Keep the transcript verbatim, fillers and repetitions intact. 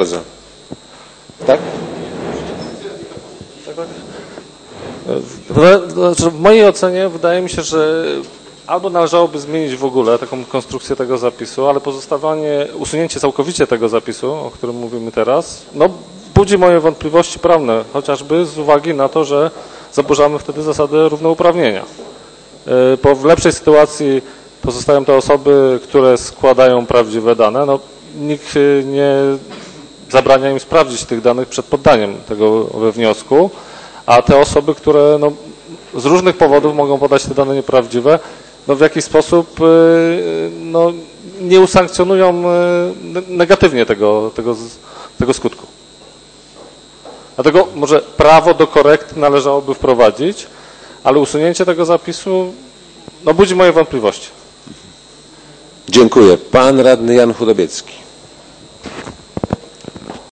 bardzo. Tak? W mojej ocenie wydaje mi się, że albo należałoby zmienić w ogóle taką konstrukcję tego zapisu, ale pozostawanie, usunięcie całkowicie tego zapisu, o którym mówimy teraz, no budzi moje wątpliwości prawne, chociażby z uwagi na to, że zaburzamy wtedy zasadę równouprawnienia. Bo w lepszej sytuacji pozostają te osoby, które składają prawdziwe dane. No, nikt nie zabrania im sprawdzić tych danych przed poddaniem tego we wniosku, a te osoby, które no, z różnych powodów mogą podać te dane nieprawdziwe, no, w jakiś sposób no, nie usankcjonują negatywnie tego, tego, tego skutku. Dlatego może prawo do korekty należałoby wprowadzić, ale usunięcie tego zapisu no, budzi moje wątpliwości. Dziękuję. Pan radny Jan Chudobiecki.